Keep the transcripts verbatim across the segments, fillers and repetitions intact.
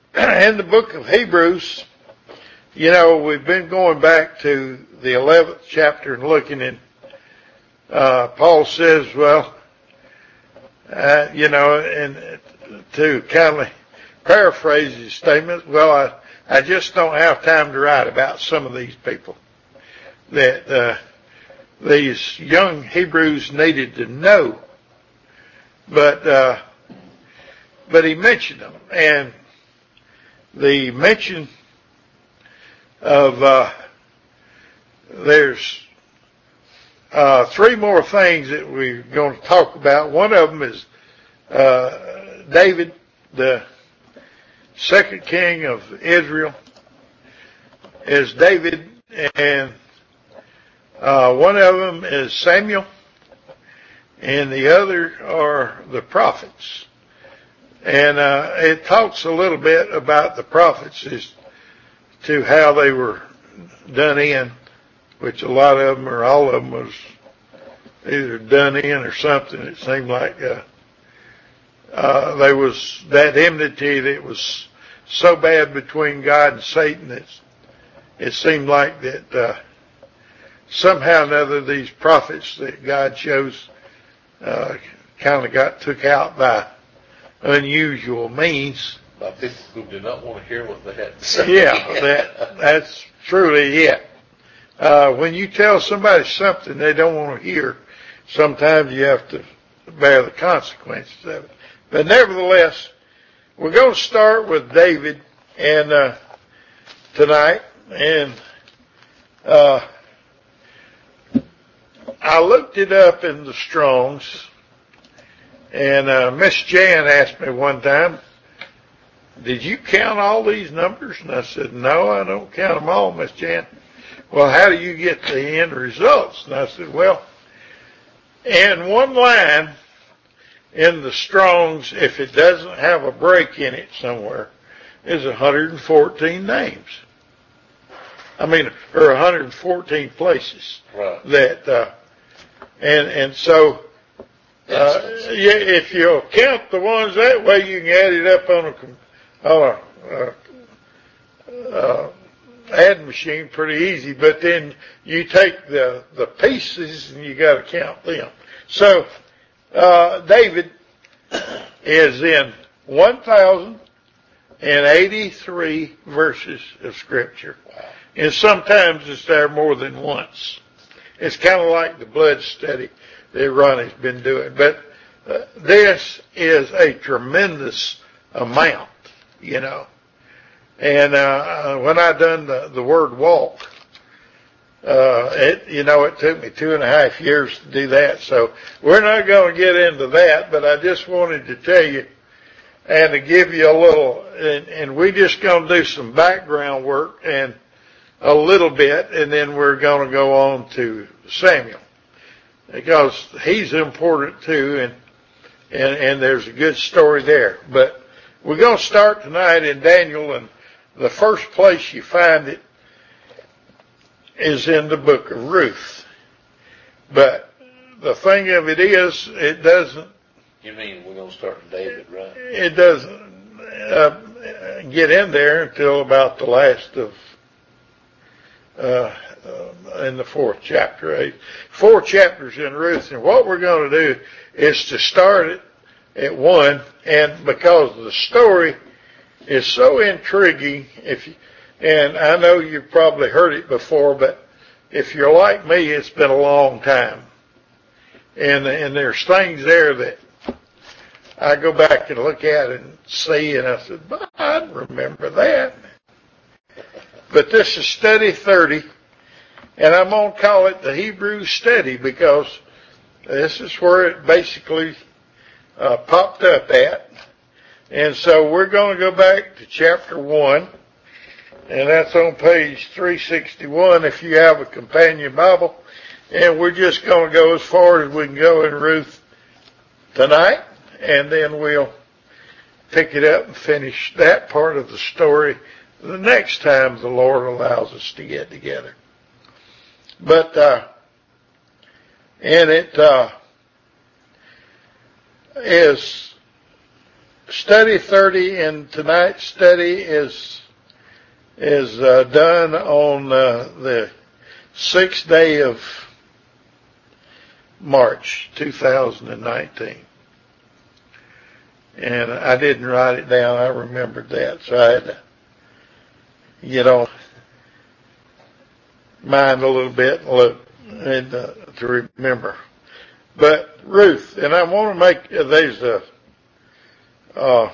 in the book of Hebrews, you know, we've been going back to the eleventh chapter and looking at, uh, Paul says, well, uh, you know, and to kind of paraphrase his statement, well, I, I just don't have time to write about some of these people that, uh, these young Hebrews needed to know. But, uh, but he mentioned them, and the mention of, uh, there's, uh, three more things that we're going to talk about. One of them is, uh, David, the second king of Israel, is David, and, uh, one of them is Samuel, and the other are the prophets. And, uh, it talks a little bit about the prophets as to how they were done in, which a lot of them or all of them was either done in or something. It seemed like, uh, uh, there was that enmity that was so bad between God and Satan that it seemed like that, uh, somehow or another these prophets that God chose, uh, kind of got took out by unusual means. By people who did not want to hear what they had to say. Yeah, that, that's truly it. Uh, when you tell somebody something they don't want to hear, sometimes you have to bear the consequences of it. But nevertheless, we're going to start with David and, uh, tonight, and, uh, I looked it up in the Strongs, and, uh, Miss Jan asked me one time, did you count all these numbers? And I said, no, I don't count them all, Miss Jan. Well, how do you get the end results? And I said, well, in one line in the Strongs, if it doesn't have a break in it somewhere, is one hundred fourteen names. I mean, or one hundred fourteen places. Right. That, uh, and, and so, uh, yeah, if you'll count the ones that way, you can add it up on a, on a, uh, uh, add machine pretty easy, but then you take the, the pieces and you gotta count them. So, uh, David is in one thousand eighty-three verses of Scripture. Wow. And sometimes it's there more than once. It's kind of like the blood study that Ronnie's been doing. But uh, this is a tremendous amount, you know. And uh, when I done the, the word walk, uh, it, you know, it took me two and a half years to do that. So we're not going to get into that, but I just wanted to tell you and to give you a little, and, and we just going to do some background work and a little bit, and then we're going to go on to Samuel, because he's important too, and, and, and there's a good story there. But we're going to start tonight in Daniel, and the first place you find it is in the book of Ruth. But the thing of it is, it doesn't. You mean we're going to start with David, right? It doesn't uh, get in there until about the last of, uh, uh, in the fourth chapter. Eight. Four chapters in Ruth, and what we're going to do is to start it at one, and because the story is so intriguing, if you, and I know you've probably heard it before, but if you're like me, it's been a long time. And, and there's things there that I go back and look at and see, and I said, but I remember that. But this is study thirty, and I'm going to call it the Hebrew study, because this is where it basically uh, popped up at. And so we're going to go back to chapter one, and that's on page three sixty-one if you have a companion Bible. And we're just going to go as far as we can go in Ruth tonight, and then we'll pick it up and finish that part of the story the next time the Lord allows us to get together. But, uh, and it, uh, is study thirty in tonight's study is is uh, done on uh, the sixth day of March two thousand nineteen. And I didn't write it down. I remembered that, so I had to get on mind a little bit and look and uh, to remember. But Ruth, and I want to make there's a uh,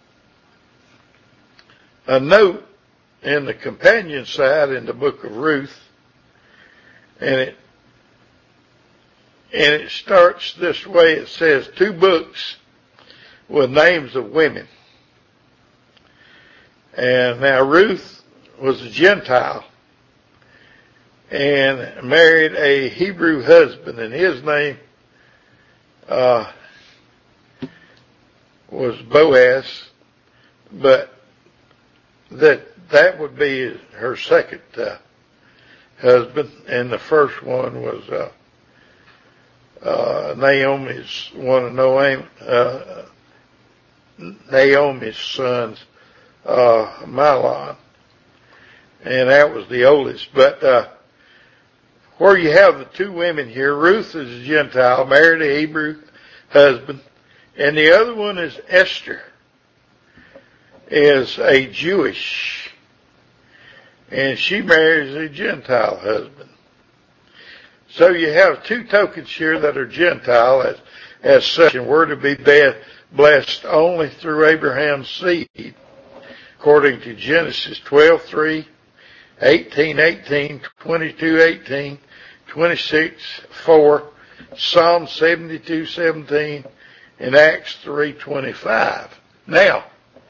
a note in the companion side in the book of Ruth, and it and it starts this way. It says two books with names of women. And now Ruth was a Gentile and married a Hebrew husband, and his name uh, was Boaz, but that that would be her second uh, husband, and the first one was uh, uh, Naomi's one of Naomi, uh, Naomi's sons, uh, Mahlon, and that was the oldest. But uh, where you have the two women here, Ruth is a Gentile, married a Hebrew husband, and the other one is Esther, is a Jewish, and she marries a Gentile husband. So you have two tokens here that are Gentile as, as such, and we're to be blessed only through Abraham's seed, according to Genesis twelve three, eighteen eighteen, twenty-two eighteen, twenty-six four, Psalm seventy-two seventeen, and Acts three twenty-five. Now,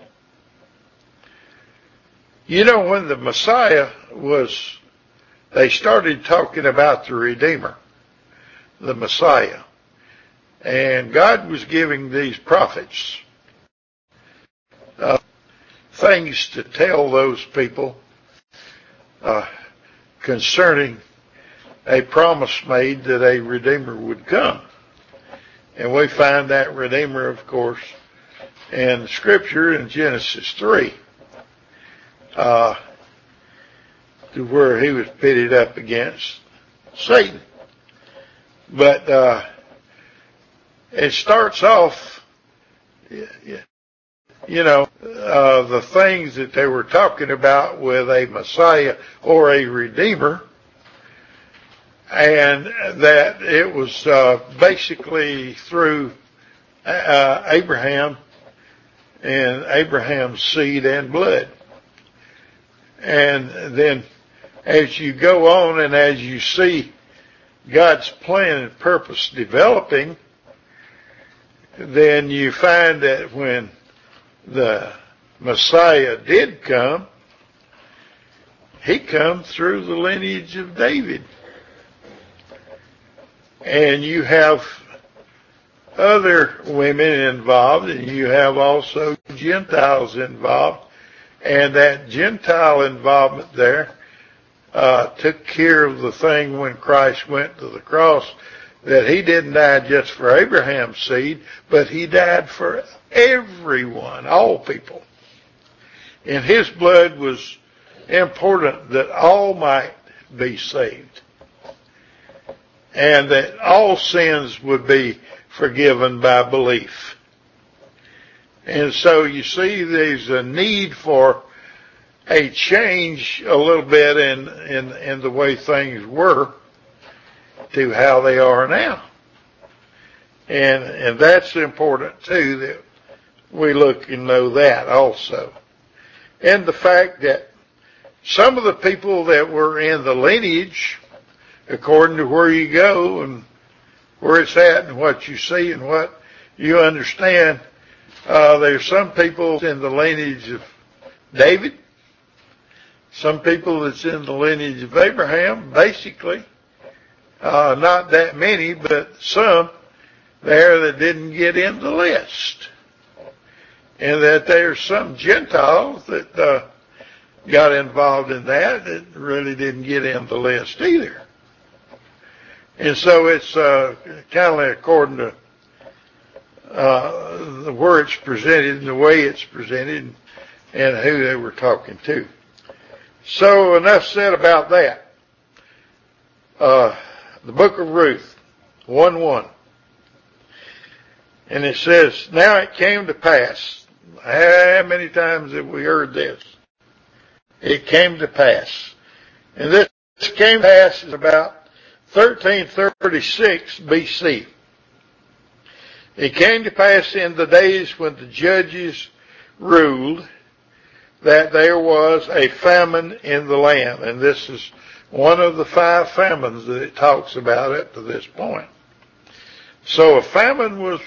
you know, when the Messiah was, they started talking about the Redeemer, the Messiah. And God was giving these prophets uh, things to tell those people uh, concerning a promise made that a Redeemer would come. And we find that Redeemer, of course, in Scripture in Genesis three, uh, to where he was pitted up against Satan. But uh, it starts off, you know, uh, the things that they were talking about with a Messiah or a Redeemer, and that it was uh, basically through uh, Abraham and Abraham's seed and blood. And then as you go on and as you see God's plan and purpose developing, then you find that when the Messiah did come, he come through the lineage of David. And you have other women involved, and you have also Gentiles involved, and that Gentile involvement there uh, took care of the thing when Christ went to the cross, that he didn't die just for Abraham's seed, but he died for everyone, all people. And his blood was important that all might be saved, and that all sins would be forgiven by belief. And so you see there's a need for a change a little bit in, in, in the way things were to how they are now. And, and that's important too, that we look and know that also. And the fact that some of the people that were in the lineage, according to where you go and where it's at and what you see and what you understand, uh, there's some people in the lineage of David, some people that's in the lineage of Abraham, basically. Uh, not that many, but some there that didn't get in the list. And that there's some Gentiles that uh, got involved in that that really didn't get in the list either. And so it's uh, kind of according to uh, where it's presented and the way it's presented and who they were talking to. So enough said about that. Uh, the book of Ruth, one one. And it says, now it came to pass. How many times have we heard this? It came to pass. And this came to pass is about thirteen thirty-six B C. It came to pass in the days when the judges ruled that there was a famine in the land. And this is one of the five famines that it talks about up to this point. So a famine was,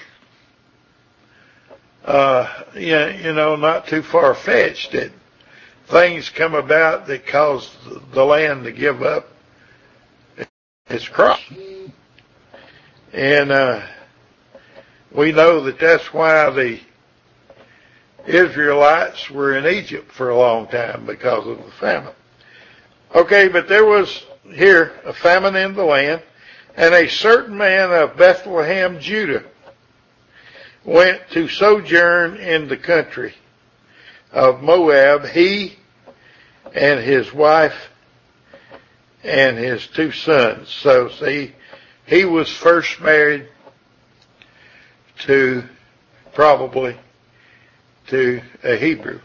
uh, you know, not too far-fetched. It, things come about that caused the land to give up its crops. And uh, we know that that's why the Israelites were in Egypt for a long time, because of the famine. Okay, but there was here a famine in the land, and a certain man of Bethlehem, Judah, went to sojourn in the country of Moab, he and his wife and his two sons. So see, he was first married to, probably, to a Hebrew.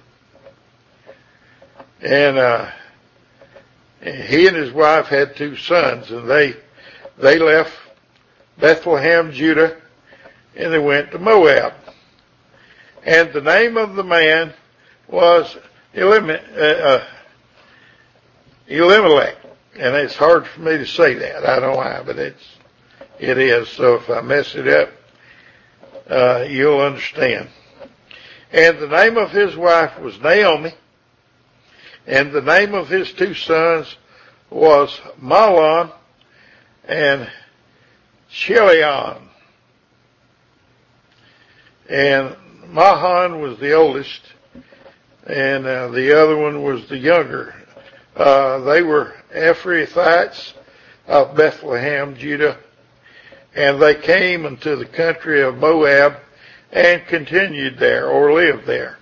And uh, he and his wife had two sons, and they they left Bethlehem, Judah, and they went to Moab. And the name of the man was Elimelech, uh, Elimelech. And it's hard for me to say that. I don't know why, but it's, it is. So if I mess it up, uh, you'll understand. And the name of his wife was Naomi. And the name of his two sons was Mahlon and Chilion. And Mahlon was the oldest, and uh, the other one was the younger. Uh, they were Ephrathites of Bethlehem, Judah, and they came into the country of Moab and continued there, or lived there.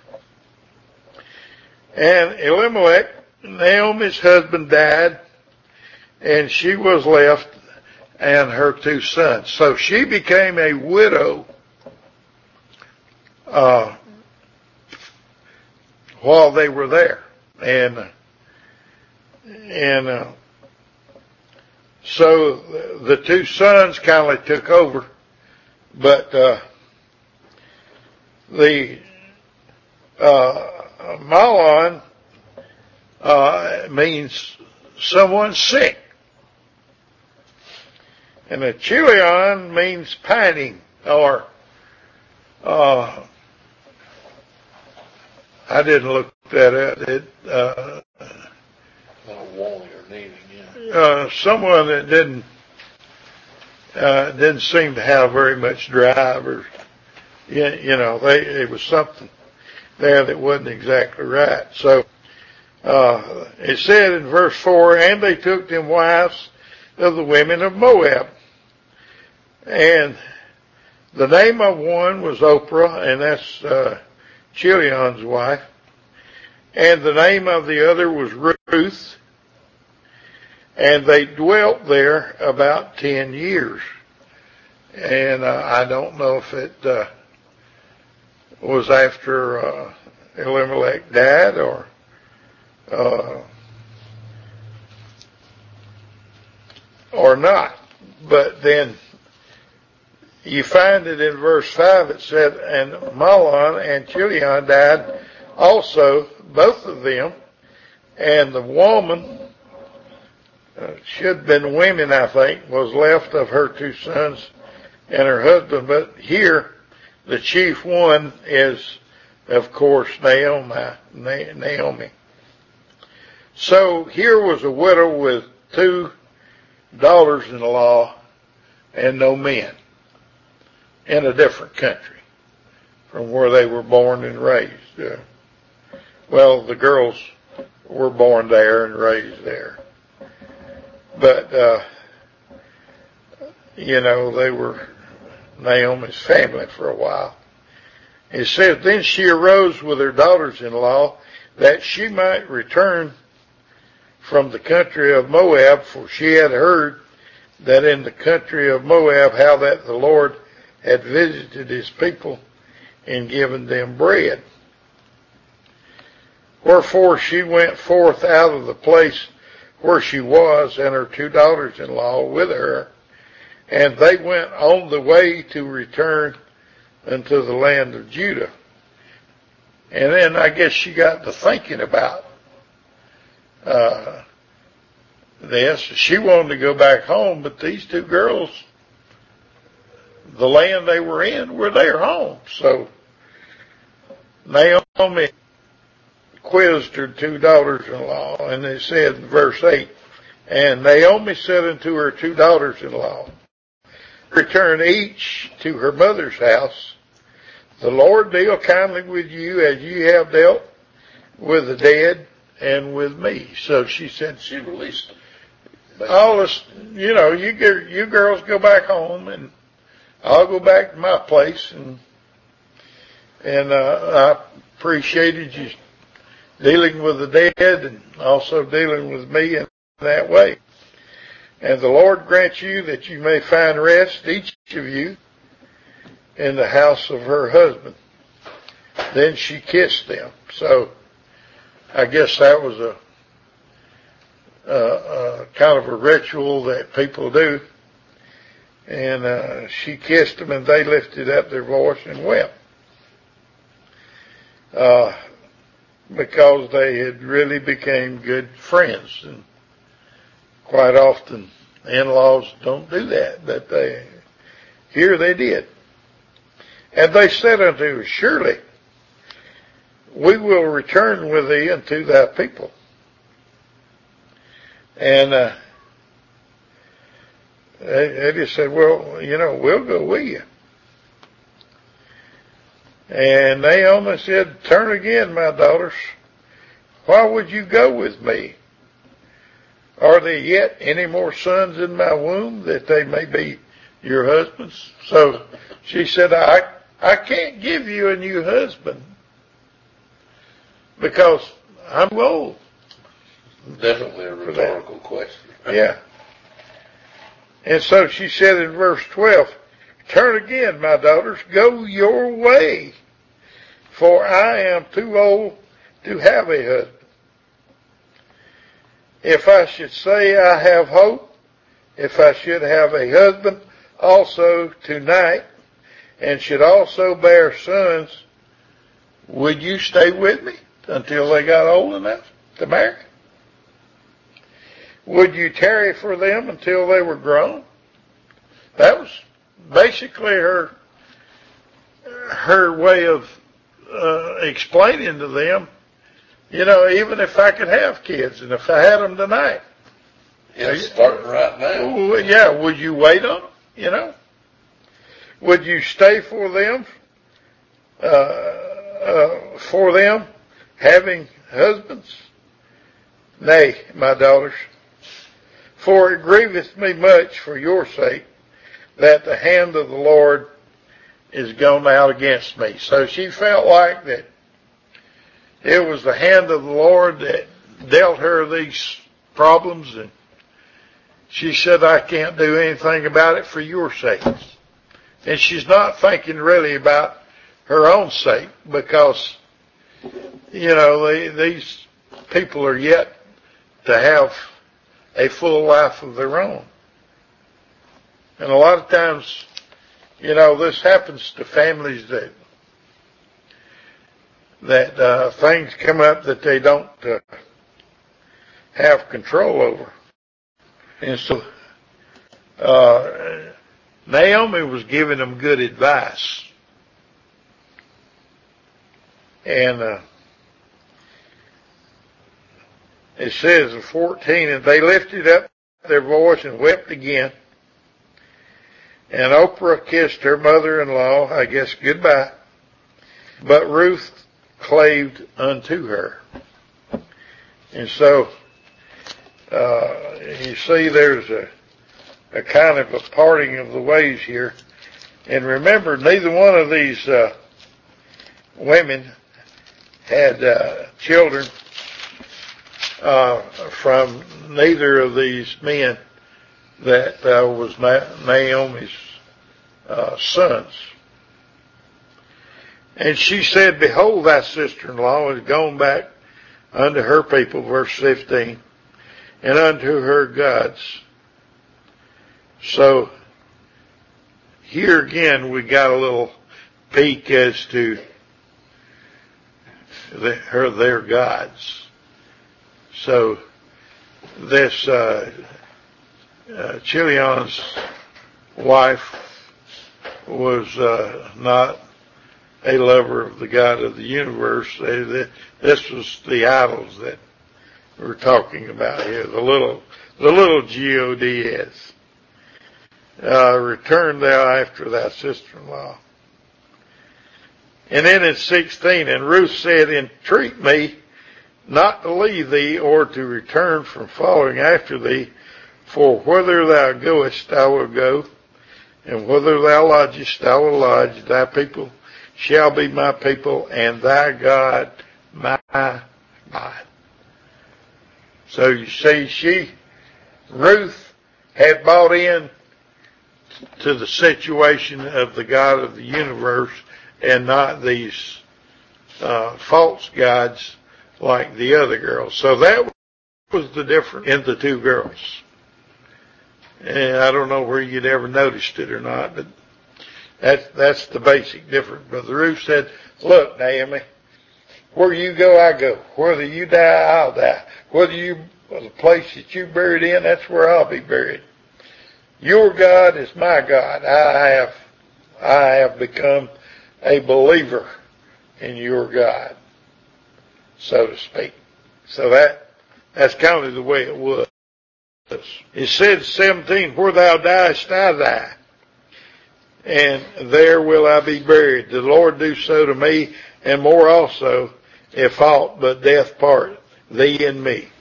And Elimelech, Naomi's husband, died, and she was left and her two sons. So she became a widow uh, while they were there. And and uh, so the two sons kind of took over, but uh, the uh, Mahlon uh, means someone sick. And a Chilion means pining, or, uh, I didn't look that up. It, uh, Not wanting or needing, yeah. uh, someone that didn't, uh, didn't seem to have very much drive, or, you, you know, they, it was something there that wasn't exactly right. So, uh, it said in verse four, and they took them wives of the women of Moab. And the name of one was Oprah, and that's uh, Chilion's wife. And the name of the other was Ruth. And they dwelt there about ten years. And uh, I don't know if it uh, was after uh, Elimelech died, or uh, or not. But then you find it in verse five, it said, and Mahlon and Chilion died also, both of them, and the woman, uh, should have been women, I think, was left of her two sons and her husband. But here, the chief one is, of course, Naomi. Naomi. So here was a widow with two daughters-in-law and no men, in a different country from where they were born and raised. Uh, well, the girls were born there and raised there. But, uh, you know, they were Naomi's family for a while. It says, then she arose with her daughters-in-law that she might return from the country of Moab, for she had heard that in the country of Moab how that the Lord had visited his people and given them bread. Wherefore she went forth out of the place where she was, and her two daughters-in-law with her, and they went on the way to return unto the land of Judah. And then I guess she got to thinking about uh, this. She wanted to go back home, but these two girls, the land they were in, were their home. So Naomi quizzed her two daughters-in-law, and it said in verse eight, and Naomi said unto her two daughters-in-law, return each to her mother's house. The Lord deal kindly with you as you have dealt with the dead and with me. So she said, she released all this, you know, you you girls go back home, and I'll go back to my place, and and uh, I appreciated you dealing with the dead and also dealing with me in that way. And the Lord grant you that you may find rest, each of you, in the house of her husband. Then she kissed them. So I guess that was a, a, a kind of a ritual that people do. And uh, she kissed them, and they lifted up their voice and wept. Uh, because they had really became good friends. And quite often in-laws don't do that, but they, here they did. And they said unto her, surely we will return with thee unto thy people. And uh, they, they just said, well, you know, we'll go with you. And Naomi said, turn again, my daughters. Why would you go with me? Are there yet any more sons in my womb that they may be your husbands? So she said, I, I can't give you a new husband because I'm old. Definitely a rhetorical question. Yeah. And so she said in verse twelve, turn again, my daughters, go your way, for I am too old to have a husband. If I should say I have hope, if I should have a husband also tonight, and should also bear sons, would you stay with me until they got old enough to marry? Would you tarry for them until they were grown? That was basically her her way of uh, explaining to them, you know, even if I could have kids, and if I had them tonight. Yeah, starting right now. Yeah, would you wait on them, you know? Would you stay for them, uh, uh, for them, having husbands? Nay, my daughters, for it grieveth me much for your sake that the hand of the Lord is gone out against me. So she felt like that it was the hand of the Lord that dealt her these problems, and she said, I can't do anything about it for your sake. And she's not thinking really about her own sake, because, you know, they, these people are yet to have a full life of their own. And a lot of times, you know, this happens to families that that uh, things come up that they don't uh, have control over. And so uh, Naomi was giving them good advice. And uh, it says in fourteen, and they lifted up their voice and wept again. And Oprah kissed her mother-in-law, I guess, goodbye. But Ruth claved unto her. And so, uh, you see there's a, a kind of a parting of the ways here. And remember, neither one of these uh, women had uh, children uh, from neither of these men that uh, was Naomi's uh, sons. And she said, behold, thy sister-in-law is gone back unto her people, verse fifteen, and unto her gods. So here again we got a little peek as to the, her their gods. So this uh, uh, Chilion's wife was uh, not a lover of the God of the universe. They, they, this was the idols that we're talking about here. The little, the little gods. Uh, return thou after thy sister-in-law. And then in sixteen, and Ruth said, entreat me not to leave thee or to return from following after thee, for whither thou goest I will go, and whither thou lodgest I will lodge. Thy people shall be my people, and thy God my God. So you see, she, Ruth, had bought in to the situation of the God of the universe and not these uh, false gods like the other girls. So that was the difference in the two girls. And I don't know where you'd ever noticed it or not, but that's, that's the basic difference. Brother Ruth said, look, Naomi, where you go, I go. Whether you die, I'll die. Whether you, the place that you buried in, that's where I'll be buried. Your God is my God. I have, I have become a believer in your God, so to speak. So that, that's kind of the way it was. It said seventeen, where thou diest, I die, and there will I be buried. The Lord do so to me, and more also, if aught but death part thee and me.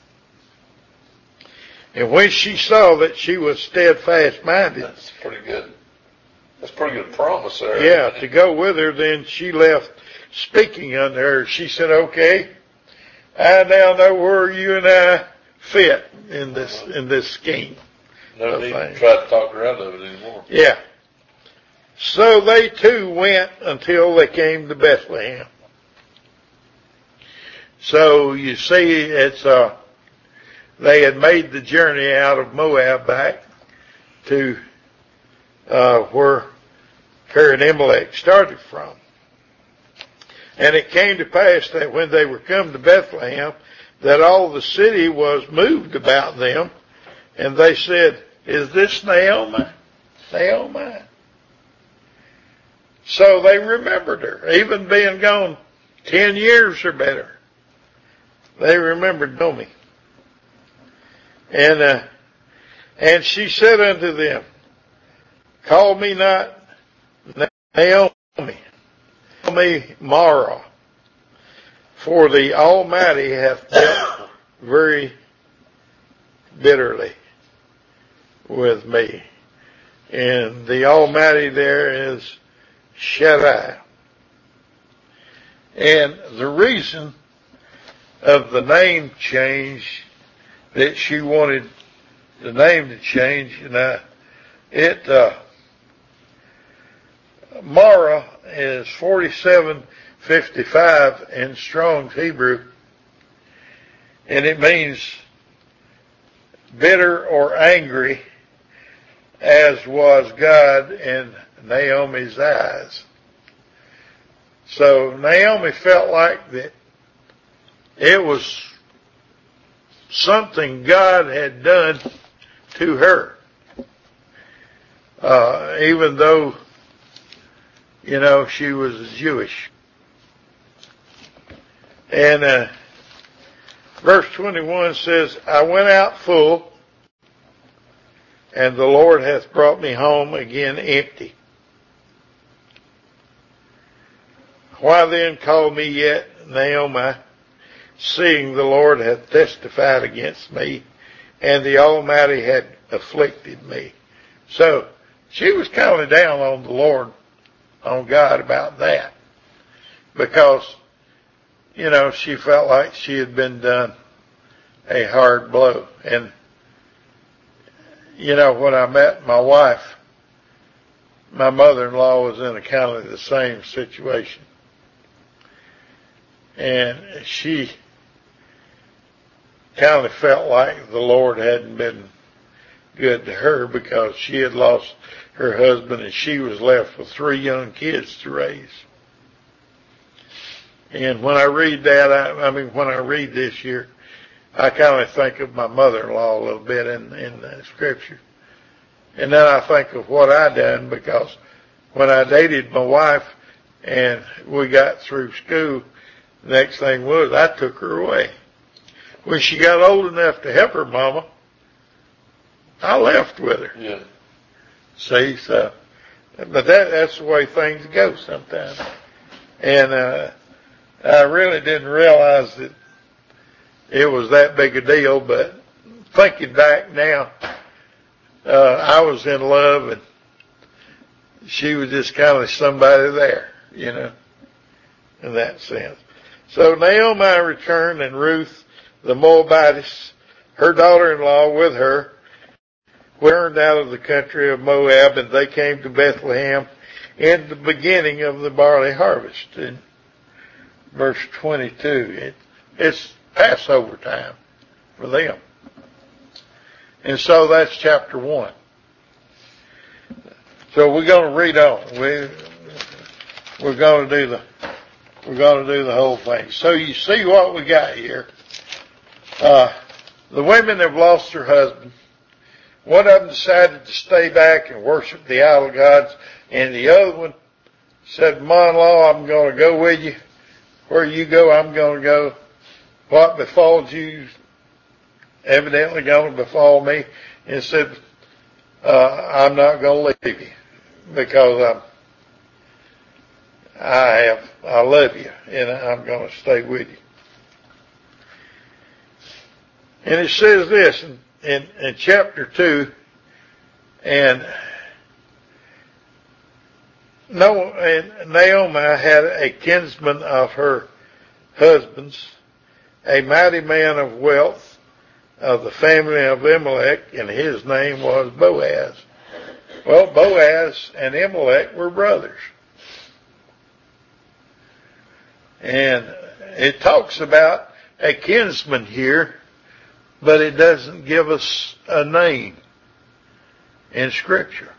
And when she saw that she was steadfast-minded. That's pretty good. That's pretty good promise there. Yeah, to go with her, then she left speaking unto her. She said, okay, I now know where you and I fit in this, uh-huh. in this scheme. No need to try to talk her out of it anymore. Yeah. So they too went until they came to Bethlehem. So you see, it's, uh, they had made the journey out of Moab back to uh, where Kiriath-Imelech started from. And it came to pass that when they were come to Bethlehem, that all the city was moved about them, and they said, is this Naomi? Naomi? So they remembered her, even being gone ten years or better. They remembered Naomi. And, uh, and she said unto them, call me not Naomi, call me Mara, for the Almighty hath dealt very bitterly with me. And the Almighty there is Shaddai. And the reason of the name change that she wanted the name to change, and I, it, uh, Mara is forty-seven fifty-five in Strong's Hebrew, and it means bitter or angry, as was God in Naomi's eyes. So Naomi felt like that it was something God had done to her. Uh, even though, you know, she was Jewish. And uh, verse twenty-one says, I went out full, and the Lord hath brought me home again empty. Why then call me yet Naomi, seeing the Lord hath testified against me, and the Almighty had afflicted me? So, she was kind of down on the Lord, on God about that, because, you know, she felt like she had been done a hard blow. And, you know, when I met my wife, my mother-in-law was in a kind of the same situation. And she kind of felt like the Lord hadn't been good to her because she had lost her husband and she was left with three young kids to raise. And when I read that, I, I mean, when I read this here, I kind of think of my mother-in-law a little bit in, in the scripture. And then I think of what I done, because when I dated my wife and we got through school, the next thing was I took her away. When she got old enough to help her mama, I left with her. Yeah. See, so, but that, that's the way things go sometimes. And, uh, I really didn't realize that it was that big a deal, but thinking back now, uh, I was in love and she was just kind of somebody there, you know, in that sense. So Naomi returned, and Ruth the Moabitess, her daughter-in-law with her, returned out of the country of Moab, and they came to Bethlehem in the beginning of the barley harvest. In verse twenty-two, it, it's Passover time for them. And so that's chapter one. So we're going to read on. We, we're going to do the, we're going to do the whole thing. So you see what we got here. Uh, the women have lost their husband. One of them decided to stay back and worship the idol gods, and the other one said, "Ma-in-law, I'm going to go with you. Where you go, I'm going to go. What befalls you, evidently going to befall me." And said, uh, "I'm not going to leave you because I'm, I have, I love you, and I'm going to stay with you." And it says this in, in, in chapter two, and No, and Naomi had a kinsman of her husband's, a mighty man of wealth of the family of Elimelech, and his name was Boaz. Well, Boaz and Elimelech were brothers. And it talks about a kinsman here, but it doesn't give us a name in Scripture.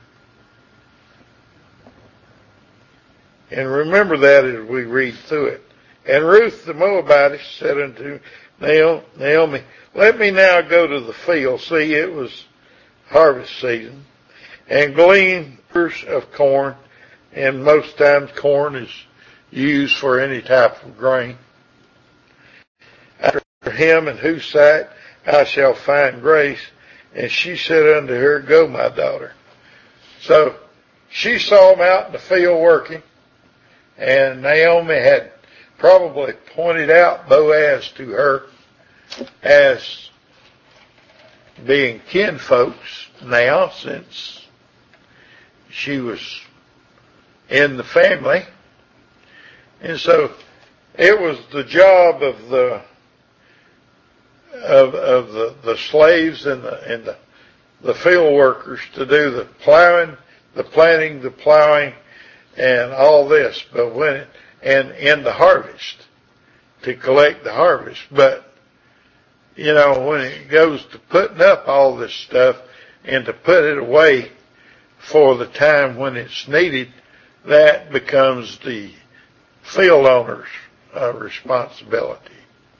And remember that as we read through it. And Ruth the Moabitess said unto Naomi, "Let me now go to the field." See, it was harvest season. "And glean ears of corn." And most times corn is used for any type of grain. "After him in whose sight I shall find grace." And she said unto her, "Go, my daughter." So she saw him out in the field working. And Naomi had probably pointed out Boaz to her as being kinfolks now, since she was in the family. And so it was the job of the of of the, the slaves and the and the, the field workers to do the plowing, the planting, the plowing, and all this, but when it, and in the harvest, to collect the harvest. But, you know, when it goes to putting up all this stuff and to put it away for the time when it's needed, that becomes the field owner's uh, responsibility.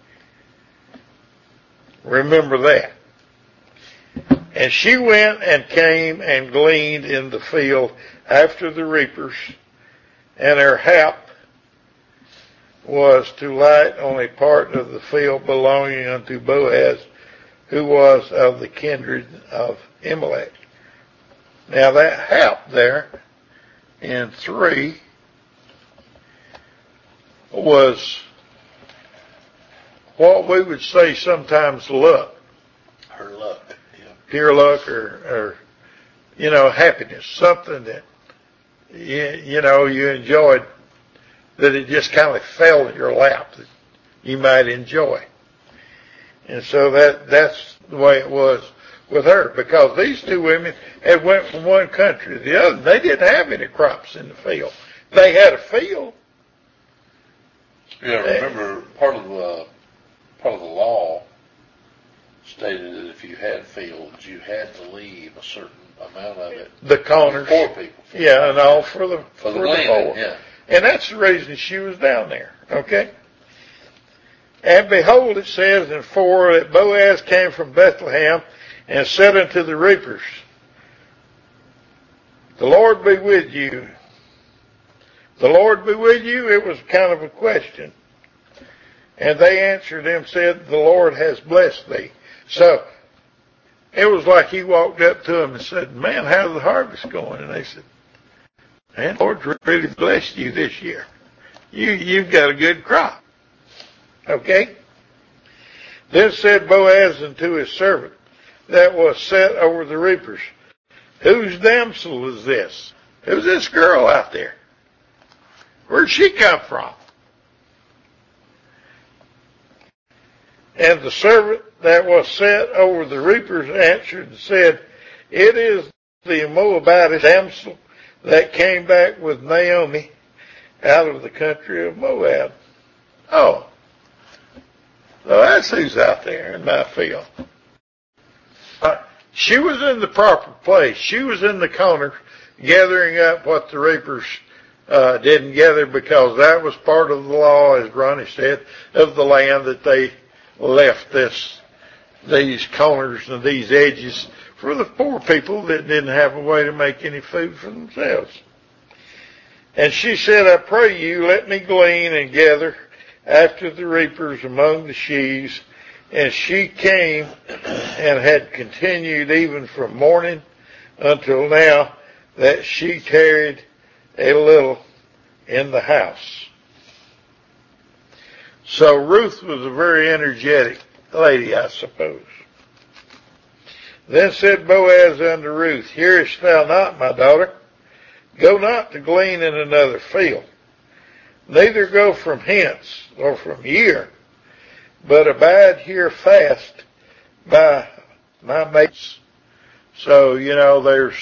Remember that. "And she went and came and gleaned in the field after the reapers, and her hap was to light on a part of the field belonging unto Boaz, who was of the kindred of Elimelech." Now that hap there in three was what we would say sometimes luck. Her luck. Yeah. Pure luck, or, or you know, happiness, something that, you, you know, you enjoyed, that it just kind of fell in your lap that you might enjoy. And so that, that's the way it was with her, because these two women had went from one country to the other. They didn't have any crops in the field. They had a field. Yeah, remember part of the part of the law stated that if you had fields, you had to leave a certain amount of it. The corners, poor people. Yeah, and all for the for the, for land, the poor. Yeah. And that's the reason she was down there. Okay. And behold, it says in four that Boaz came from Bethlehem and said unto the reapers, "The Lord be with you." The Lord be with you? It was kind of a question. And they answered him, said, "The Lord has blessed thee." So it was like he walked up to them and said, "Man, how's the harvest going?" And they said, "Man, the Lord's really blessed you this year. You, you've got a good crop." Okay? Then said Boaz unto his servant that was set over the reapers, "Whose damsel is this? Who's this girl out there? Where'd she come from?" And the servant that was set over the reapers answered and said, "It is the Moabitess damsel that came back with Naomi out of the country of Moab." Oh, so that's who's out there in my field. Uh, she was in the proper place. She was in the corner gathering up what the reapers uh, didn't gather, because that was part of the law, as Ronnie said, of the land, that they left this, these corners and these edges for the poor people that didn't have a way to make any food for themselves. And she said, "I pray you, let me glean and gather after the reapers among the sheaves." And she came and had continued even from morning until now, that she tarried a little in the house. So Ruth was a very energetic lady, I suppose. Then said Boaz unto Ruth, "Hearest thou not, my daughter? Go not to glean in another field, neither go from hence or from here, but abide here fast by my mates." So, you know, there's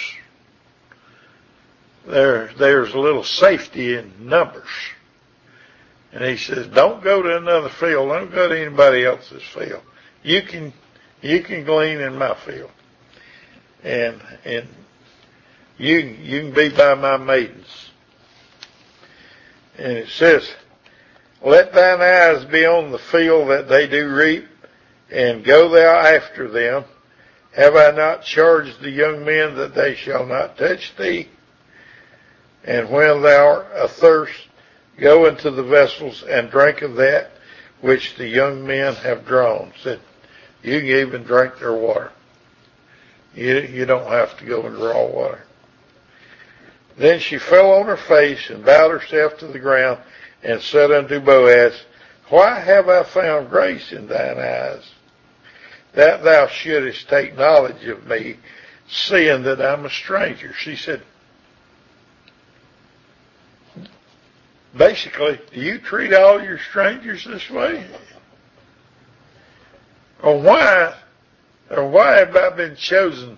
there there's a little safety in numbers. And he says, don't go to another field. Don't go to anybody else's field. You can you can glean in my field. And and you you can be by my maidens. And it says, "Let thine eyes be on the field that they do reap, and go thou after them. Have I not charged the young men that they shall not touch thee? And when thou art athirst, go into the vessels and drink of that which the young men have drawn." Said, you can even drink their water. You, you don't have to go and draw water. Then she fell on her face and bowed herself to the ground and said unto Boaz, "Why have I found grace in thine eyes, that thou shouldest take knowledge of me, seeing that I'm a stranger?" She said, basically, do you treat all your strangers this way? Or why, or why have I been chosen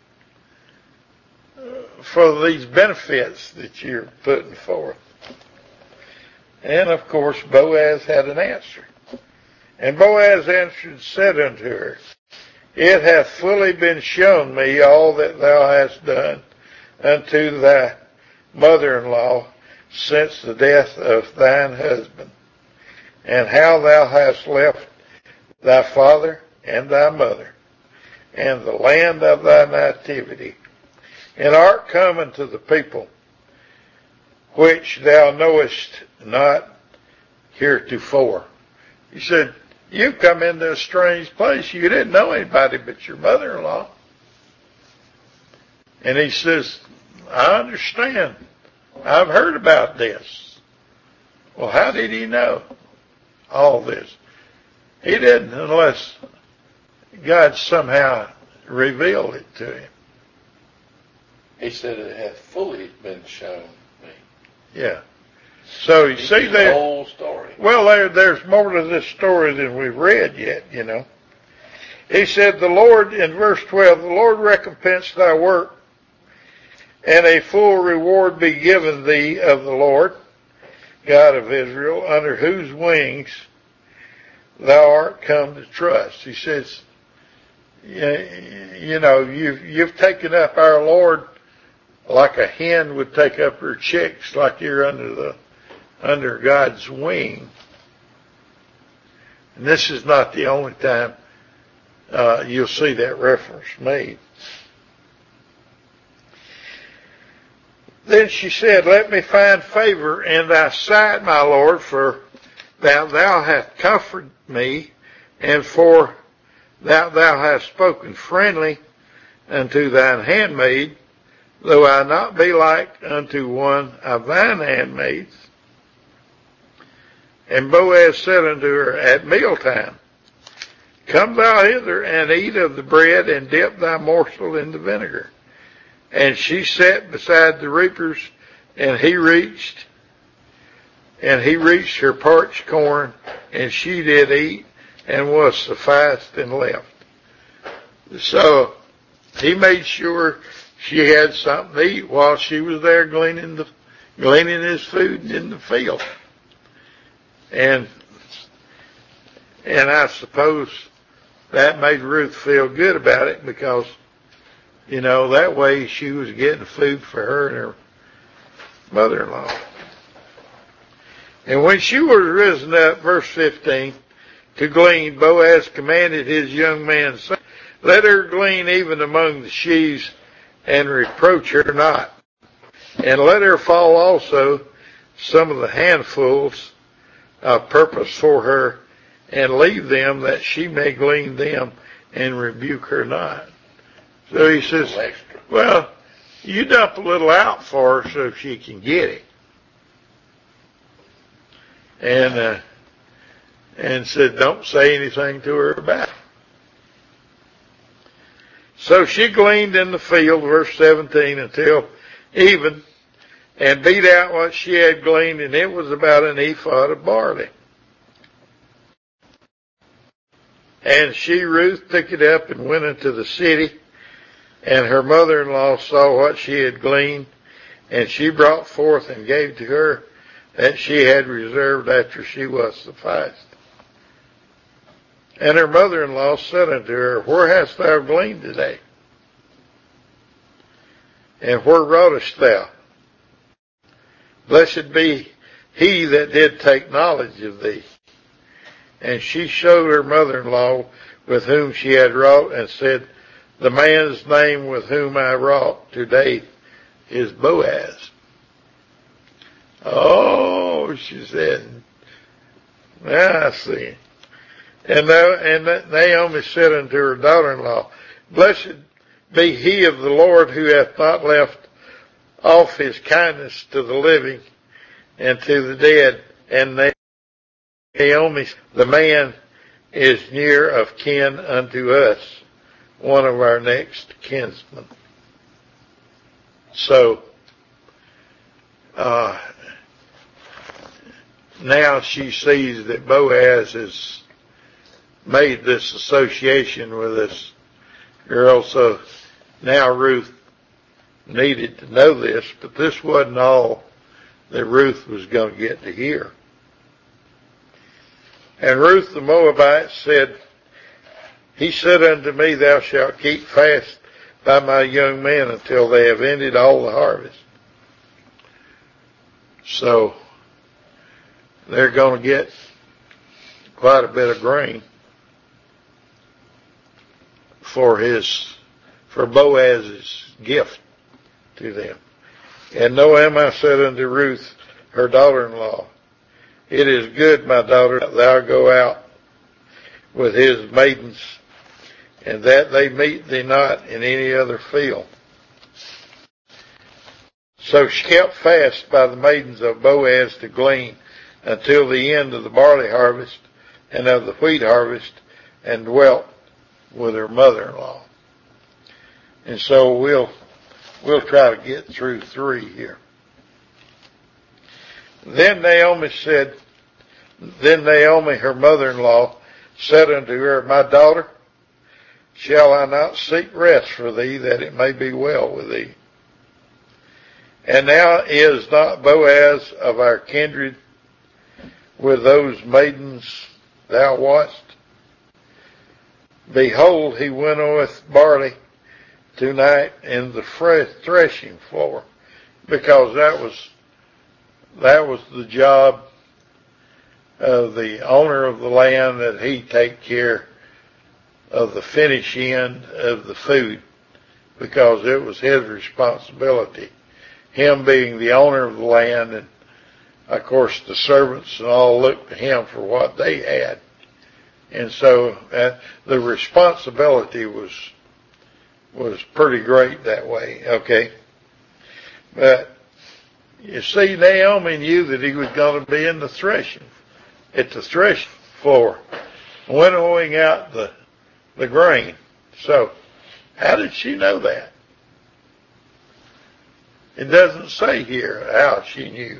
for these benefits that you're putting forth? And of course, Boaz had an answer. And Boaz answered and said unto her, "It hath fully been shown me all that thou hast done unto thy mother-in-law since the death of thine husband, and how thou hast left thy father and thy mother, and the land of thy nativity, and art come unto the people which thou knowest not heretofore." He said, you've come into a strange place. You didn't know anybody but your mother-in-law. And he says, I understand. I've heard about this. Well, how did he know all this? He didn't, unless God somehow revealed it to him. He said it hath fully been shown me. Yeah. So you He see the there. whole story. Well, there, there's more to this story than we've read yet, you know. He said, the Lord, in verse twelve, the Lord recompense thy work, and a full reward be given thee of the Lord, God of Israel, under whose wings thou art come to trust. He says, you know, you've, you've taken up our Lord like a hen would take up her chicks, like you're under the, under God's wing. And this is not the only time uh, you'll see that reference made. Then she said, let me find favor in thy sight, my Lord, for thou, thou hast comforted me, and for thou, thou hast spoken friendly unto thine handmaid, though I not be like unto one of thine handmaids. And Boaz said unto her at mealtime, come thou hither and eat of the bread, and dip thy morsel in the vinegar. And she sat beside the reapers, and he reached, and he reached her parched corn, and she did eat, and was sufficed and left. So he made sure she had something to eat while she was there gleaning the, gleaning his food in the field. And, and I suppose that made Ruth feel good about it, because, you know, that way she was getting food for her and her mother-in-law. And when she was risen up, verse fifteen, to glean, Boaz commanded his young man, saying, let her glean even among the sheaves, and reproach her not. And let her fall also some of the handfuls of purpose for her, and leave them that she may glean them, and rebuke her not. So he says, well, you dump a little out for her so she can get it. And, uh, and said, don't say anything to her about it. So she gleaned in the field, verse seventeen, until even, and beat out what she had gleaned, and it was about an ephod of barley. And she, Ruth, took it up and went into the city, and her mother-in-law saw what she had gleaned, and she brought forth and gave to her that she had reserved after she was sufficed. And her mother-in-law said unto her, where hast thou gleaned today? And where wrougest thou? Blessed be he that did take knowledge of thee. And she showed her mother-in-law with whom she had wrought, and said, the man's name with whom I wrought today is Boaz. Oh, she said, now I see. And, and Naomi said unto her daughter-in-law, blessed be he of the Lord, who hath not left off his kindness to the living and to the dead. And Naomi, the man is near of kin unto us, one of our next kinsmen. So, uh, now she sees that Boaz has made this association with this girl. So now Ruth needed to know this, but this wasn't all that Ruth was going to get to hear. And Ruth the Moabite said, he said unto me, thou shalt keep fast by my young men until they have ended all the harvest. So they're going to get quite a bit of grain for his, for Boaz's gift to them. And Naomi said unto Ruth, her daughter-in-law, it is good, my daughter, that thou go out with his maidens, and that they meet thee not in any other field. So she kept fast by the maidens of Boaz to glean until the end of the barley harvest and of the wheat harvest, and dwelt with her mother-in-law. And so we'll we'll try to get through three here. Then Naomi said, then Naomi, her mother-in-law, said unto her, My daughter, shall I not seek rest for thee, that it may be well with thee? And now is not Boaz of our kindred with those maidens thou wast? Behold, he winnoweth barley tonight in the threshing floor, because that was that was the job of the owner of the land, that he take care of the finish end of the food, because it was his responsibility. Him being the owner of the land, and of course the servants and all looked to him for what they had. And so uh, the responsibility was was pretty great that way, okay? But you see, Naomi knew that he was going to be in the threshing, at the threshing floor, winnowing out the the grain. So how did she know that? It doesn't say here how she knew.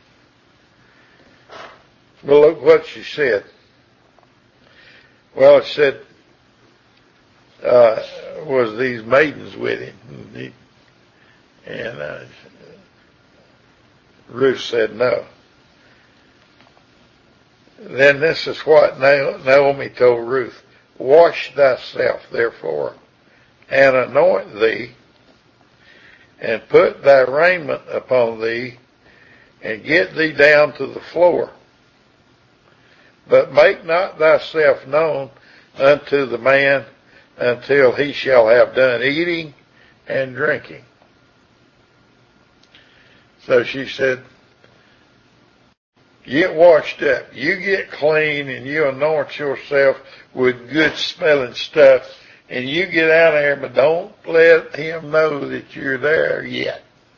But look what she said. Well, it said, uh, was these maidens with him? And, he, and uh, Ruth said no. Then this is what Naomi told Ruth. Wash thyself, therefore, and anoint thee, and put thy raiment upon thee, and get thee down to the floor. But make not thyself known unto the man until he shall have done eating and drinking. So she said, get washed up, you get clean, and you anoint yourself with good smelling stuff, and you get out of there, but don't let him know that you're there yet.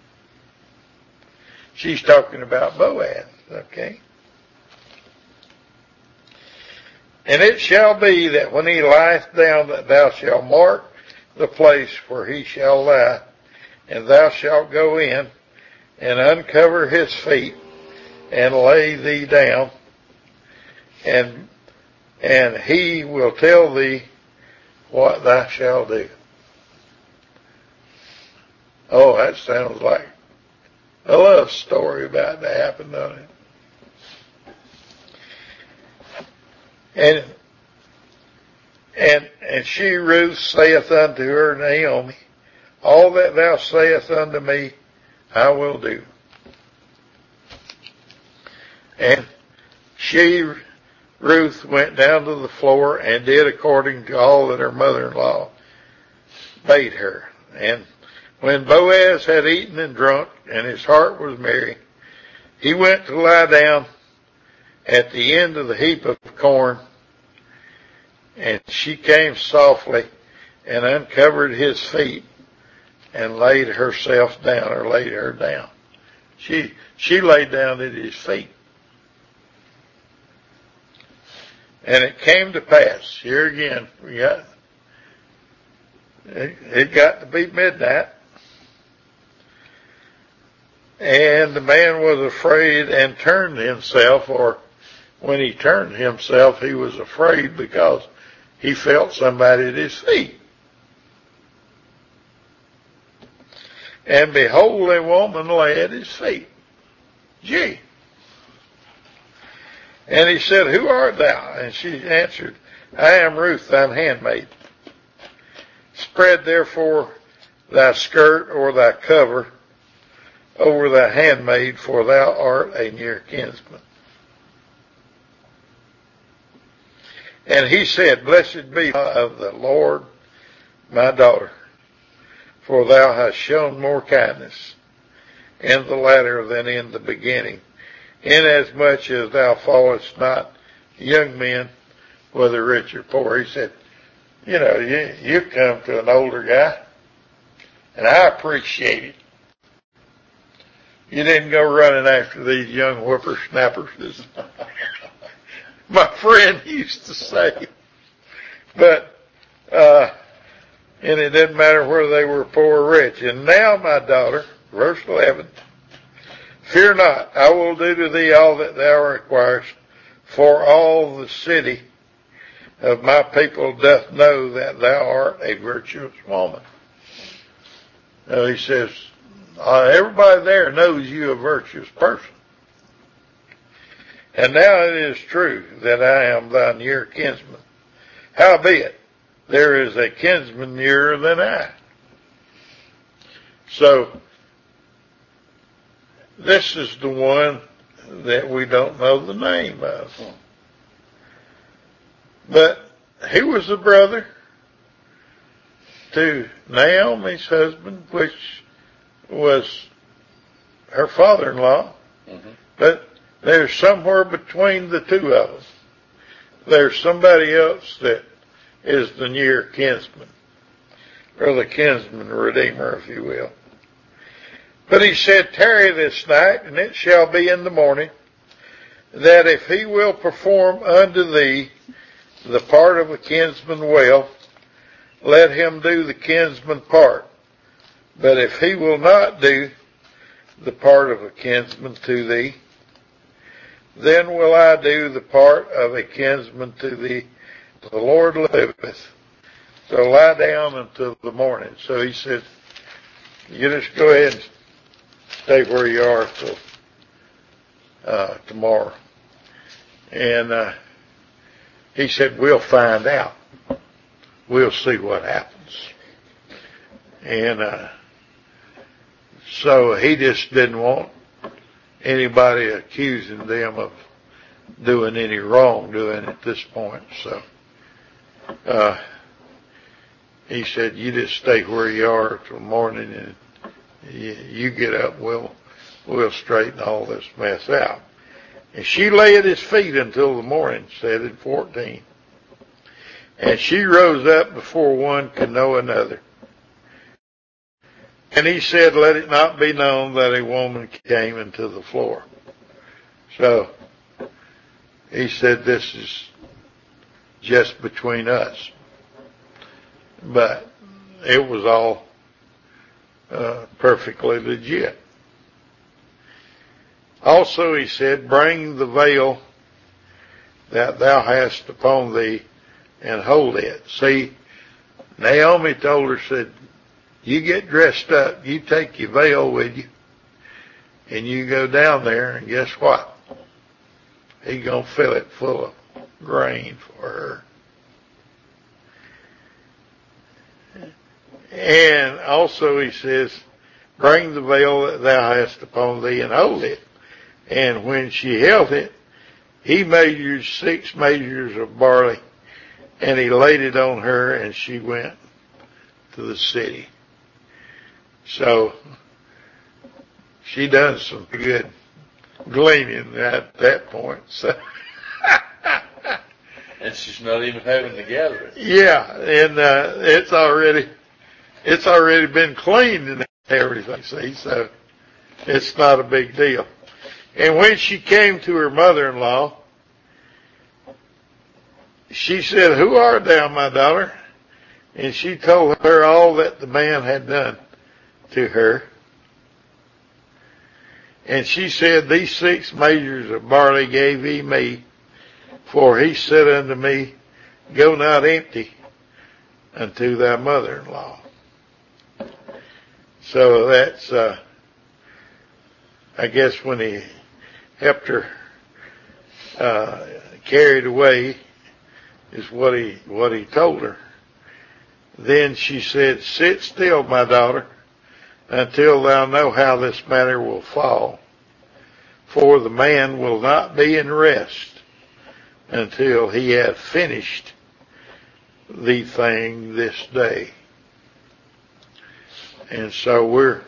She's talking about Boaz, okay? And it shall be that when he lieth down, that thou shalt mark the place where he shall lie, and thou shalt go in and uncover his feet and lay thee down, and and he will tell thee what thou shalt do. Oh, that sounds like a love story about to happen, doesn't it? And and and she, Ruth, saith unto her, Naomi, all that thou sayest unto me, I will do. And she, Ruth, went down to the floor and did according to all that her mother-in-law bade her. And when Boaz had eaten and drunk, and his heart was merry, he went to lie down at the end of the heap of corn, and she came softly and uncovered his feet and laid herself down, or laid her down. She, she laid down at his feet. And it came to pass, here again, we got, it, it got to be midnight, and the man was afraid and turned himself, or when he turned himself, he was afraid because he felt somebody at his feet. And behold, a woman lay at his feet. Gee. And he said, Who art thou? And she answered, I am Ruth, thine handmaid. Spread therefore thy skirt or thy cover over thy handmaid, for thou art a near kinsman. And he said, Blessed be of the Lord, my daughter, for thou hast shown more kindness in the latter than in the beginning, inasmuch as thou fallest not young men, whether rich or poor. He said, you know, you, you come to an older guy, and I appreciate it. You didn't go running after these young whippersnappers, as my friend used to say. But, uh, and it didn't matter whether they were poor or rich. And now, my daughter, verse eleven, fear not, I will do to thee all that thou requirest, for all the city of my people doth know that thou art a virtuous woman. Now he says, uh, everybody there knows you a virtuous person. And now it is true that I am thy near kinsman. Howbeit, there is a kinsman nearer than I. So, this is the one that we don't know the name of. But he was a brother to Naomi's husband, which was her father-in-law. Mm-hmm. But there's somewhere between the two of them. There's somebody else that is the near kinsman, or the kinsman redeemer, if you will. But he said, tarry this night, and it shall be in the morning, that if he will perform unto thee the part of a kinsman well, let him do the kinsman part. But if he will not do the part of a kinsman to thee, then will I do the part of a kinsman to thee. The Lord liveth. So lie down until the morning. So he said, you just go ahead and stay where you are till uh, tomorrow. And uh, he said, we'll find out. We'll see what happens. And uh, so he just didn't want anybody accusing them of doing any wrongdoing at this point. So uh, he said, you just stay where you are till morning, and you, you get up, we'll, we'll straighten all this mess out. And she lay at his feet until the morning, said in fourteen. And she rose up before one could know another. And he said, let it not be known that a woman came into the floor. So he said, this is just between us. But it was all uh, perfectly legit. Also he said, bring the veil that thou hast upon thee and hold it. See, Naomi told her, said, you get dressed up, you take your veil with you, and you go down there, and guess what? He's going to fill it full of grain for her. And also he says, bring the veil that thou hast upon thee and hold it. And when she held it, he measured six measures of barley, and he laid it on her, and she went to the city. So she done some good gleaning at that point. So and she's not even having to gather it. Yeah, and uh, it's already it's already been cleaned and everything. See, so it's not a big deal. And when she came to her mother-in-law, she said, who art thou, my daughter? And she told her all that the man had done to her. And she said, these six measures of barley gave he me, for he said unto me, go not empty unto thy mother-in-law. So that's, uh, I guess when he helped her, uh, carried away is what he, what he told her. Then she said, sit still, my daughter, until thou know how this matter will fall. For the man will not be in rest until he hath finished the thing this day. And so we're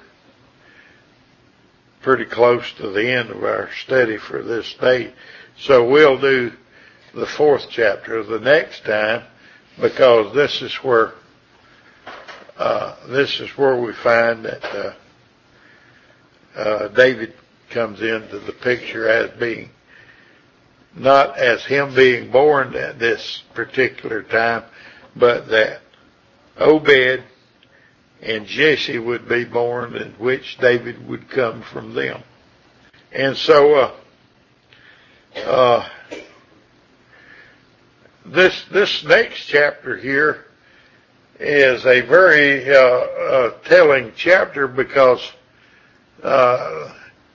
pretty close to the end of our study for this day. So we'll do the fourth chapter the next time, because this is where Uh, this is where we find that uh, uh, David comes into the picture as being, not as him being born at this particular time, but that Obed, and Jesse would be born, in which David would come from them. And so, uh, uh, this, this next chapter here is a very, uh, uh, telling chapter because, uh,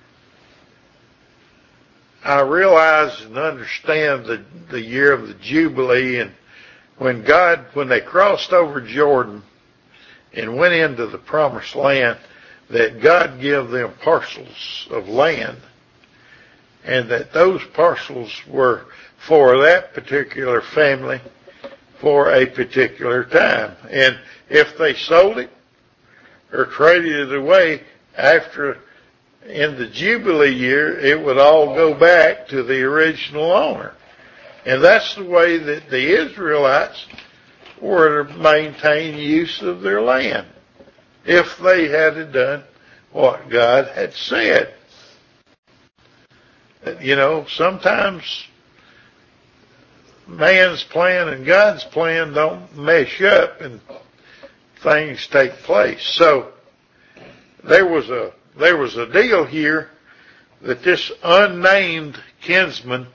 I realize and understand the, the year of the Jubilee, and when God, when they crossed over Jordan and went into the promised land, that God gave them parcels of land, and that those parcels were for that particular family for a particular time. And if they sold it or traded it away after, in the Jubilee year, it would all go back to the original owner. And that's the way that the Israelites were to maintain use of their land, if they had done what God had said. You know, sometimes man's plan and God's plan don't mesh up and things take place. So there was a there was a deal here that this unnamed kinsman,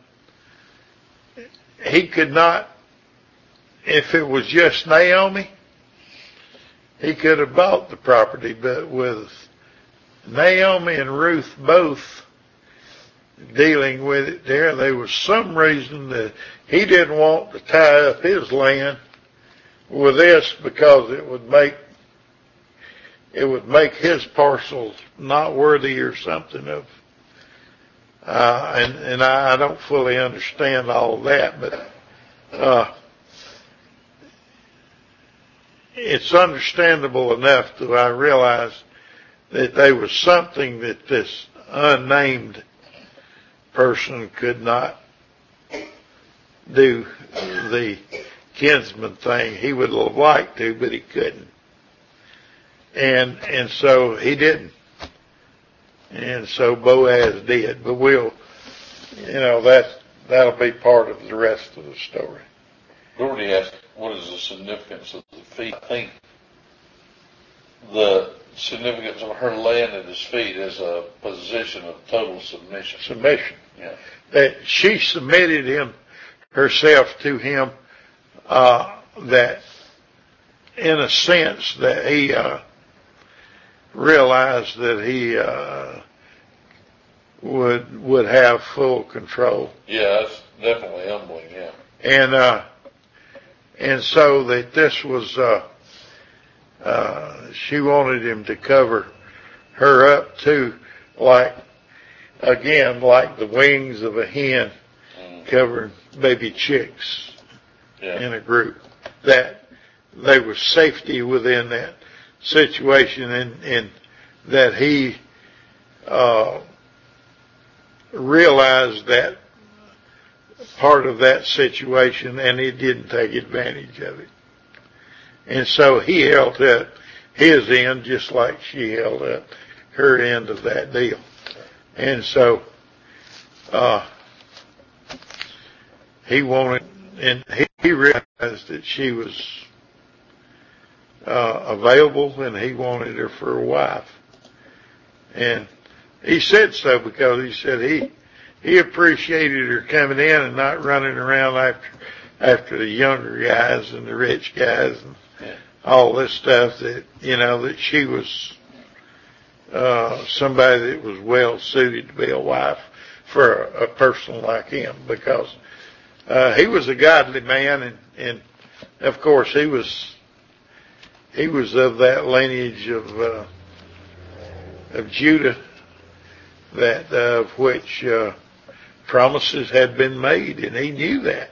he could not, if it was just Naomi, he could have bought the property, but with Naomi and Ruth both dealing with it there, there was some reason that he didn't want to tie up his land with this, because it would make it would make his parcel not worthy or something of, uh, and, and I, I don't fully understand all of that, but, uh, it's understandable enough that I realize that there was something that this unnamed person could not do, the kinsman thing. He would have liked to, but he couldn't. And, and so he didn't. And so Boaz did. But we'll, you know, that's, that'll be part of the rest of the story. Doherty asked, what is the significance of the feet? I think the significance of her laying at his feet is a position of total submission. Submission. Yeah. That she submitted him, herself to him, uh, that in a sense that he, uh, realized that he, uh, would, would have full control. Yeah, that's definitely humbling, yeah. And, uh, and so that this was, uh, uh, she wanted him to cover her up too, like, again, like the wings of a hen mm. covering baby chicks yeah. in a group. That there was safety within that situation, and, and that he, uh, realized that part of that situation, and he didn't take advantage of it. And so he held up his end just like she held up her end of that deal. And so, uh, he wanted, and he, he realized that she was, uh, available, and he wanted her for a wife. And he said so because he said he, he appreciated her coming in and not running around after, after the younger guys and the rich guys and all this stuff, that, you know, that she was, uh, somebody that was well suited to be a wife for a, a person like him, because, uh, he was a godly man, and, and of course he was, he was of that lineage of, uh, of Judah, that, uh, of which, uh, promises had been made, and he knew that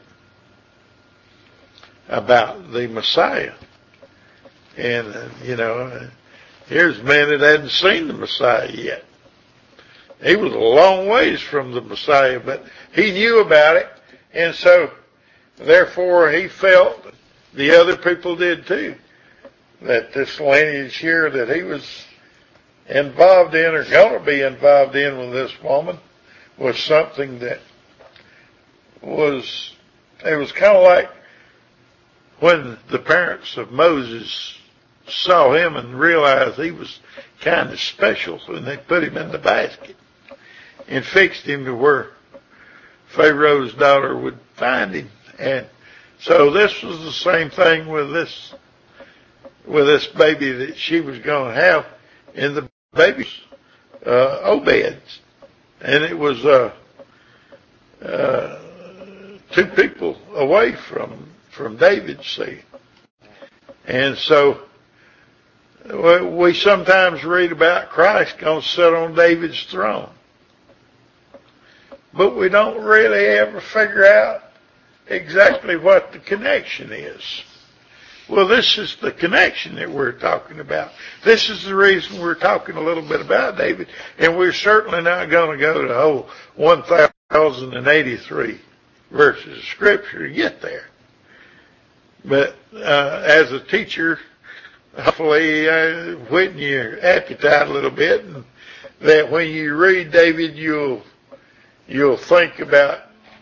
about the Messiah. And, uh, you know, uh, here's a man that hadn't seen the Messiah yet. He was a long ways from the Messiah, but he knew about it, and so, therefore, he felt, the other people did too, that this lineage here that he was involved in, or going to be involved in with this woman, was something that was, it was kind of like when the parents of Moses saw him and realized he was kind of special, and they put him in the basket and fixed him to where Pharaoh's daughter would find him. And so this was the same thing with this, with this baby that she was going to have, and the baby's uh, Obed's. And it was uh, uh, two people away from from David's seed. And so we sometimes read about Christ going to sit on David's throne. But we don't really ever figure out exactly what the connection is. Well, this is the connection that we're talking about. This is the reason we're talking a little bit about David, and we're certainly not going to go to the whole one thousand eighty-three verses of Scripture to get there. But uh, as a teacher, hopefully uh, whetting your appetite a little bit, and that when you read David, you'll you'll think about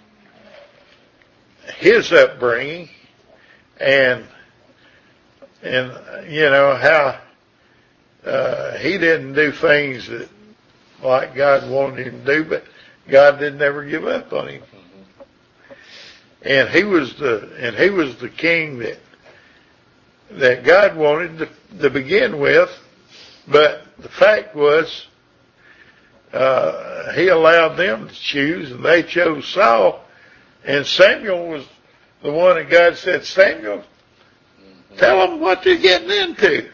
his upbringing and and you know how uh, he didn't do things that like God wanted him to do, but God didn't ever give up on him. And he was the and he was the king that that God wanted to, to begin with, but the fact was uh, he allowed them to choose, and they chose Saul. And Samuel was the one that God said, Samuel, tell them what they're getting into.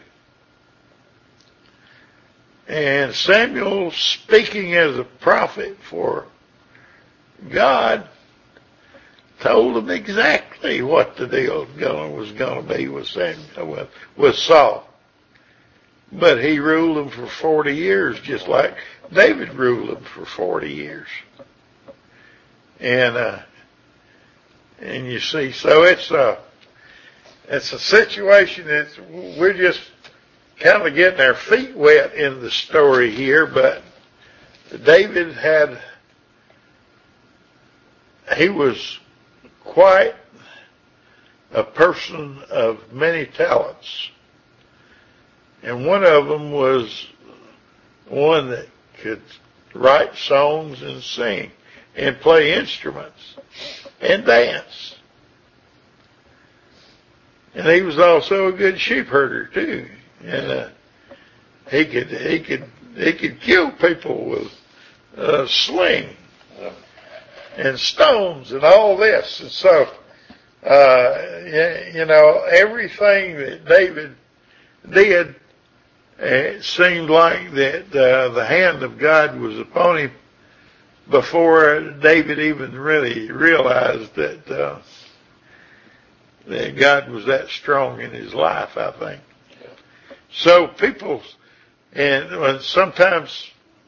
And Samuel, speaking as a prophet for God, told them exactly what the deal was going to be with Samuel, with, with Saul. But he ruled them for forty years, just like David ruled them for forty years. And uh, and you see, so it's a it's a situation that we're just kind of getting our feet wet in the story here. But David had he was quite a person of many talents. And one of them was one that could write songs and sing and play instruments and dance. And he was also a good sheep herder too. And uh, he could he could he could kill people with a sling and stones and all this. And so uh, you know, everything that David did, it seemed like that uh, the hand of God was upon him before David even really realized that uh, that God was that strong in his life, I think. So people, and sometimes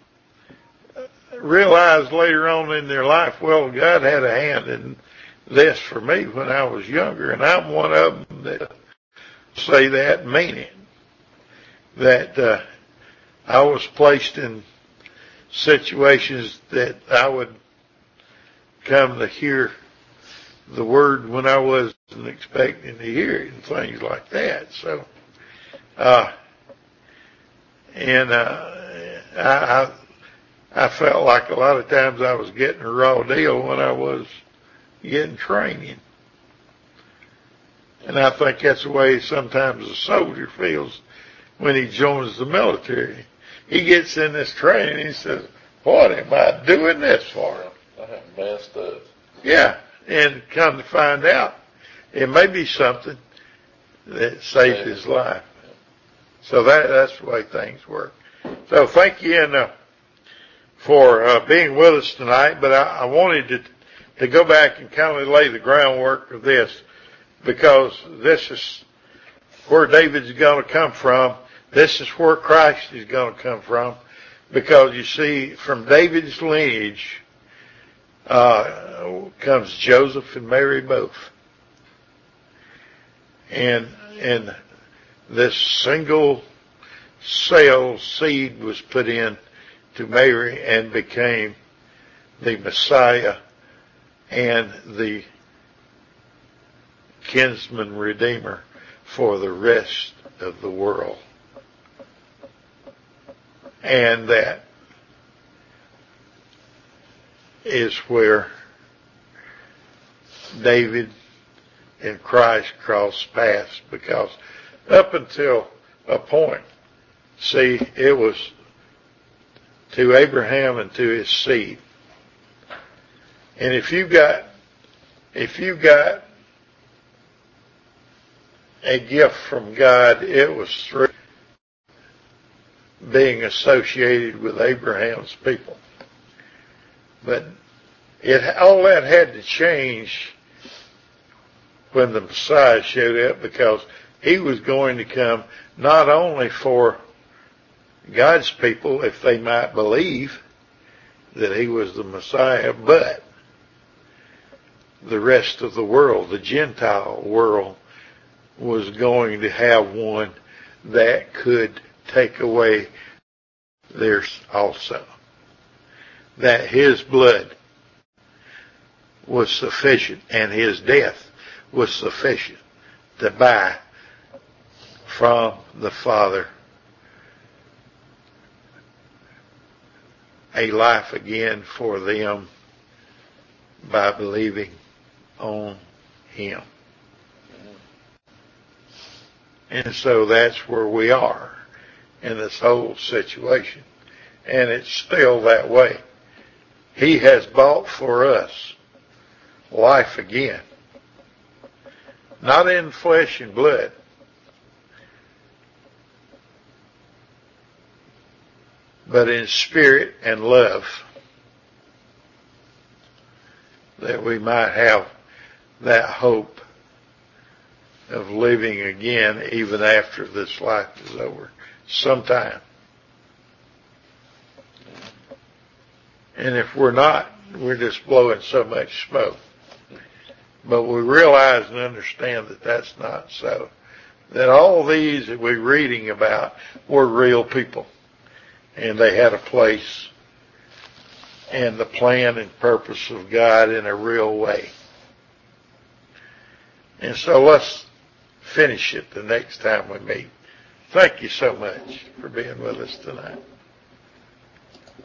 realize later on in their life, well, God had a hand in this for me when I was younger, and I'm one of them that say that, mean it. That uh, I was placed in situations that I would come to hear the word when I wasn't expecting to hear it and things like that. So, uh, and uh, I, I felt like a lot of times I was getting a raw deal when I was getting training. And I think that's the way sometimes a soldier feels when he joins the military. He gets in this training and he says, what am I doing this for? I have messed up. Yeah, and come to find out, it may be something that saved his life. So that that's the way things work. So thank you and, uh, for uh, being with us tonight, but I, I wanted to, to go back and kind of lay the groundwork of this, because this is where David's going to come from. This is where Christ is going to come from, because you see, from David's lineage uh, comes Joseph and Mary both. And, and this single cell seed was put in to Mary and became the Messiah and the kinsman redeemer for the rest of the world. And that is where David and Christ cross paths, because up until a point, see, it was to Abraham and to his seed. And if you got, if you got a gift from God, it was through being associated with Abraham's people. But it, all that had to change when the Messiah showed up, because he was going to come not only for God's people, if they might believe that he was the Messiah, but the rest of the world, the Gentile world, was going to have one that could take away theirs also. That his blood was sufficient and his death was sufficient to buy from the Father a life again for them by believing on him. And so that's where we are in this whole situation. And it's still that way. He has bought for us life again. Not in flesh and blood, but in spirit and love, that we might have that hope of living again even after this life is over sometime. And if we're not, we're just blowing so much smoke. But we realize and understand that that's not so. That all these that we're reading about were real people. And they had a place in the plan and purpose of God in a real way. And so let's finish it the next time we meet. Thank you so much for being with us tonight.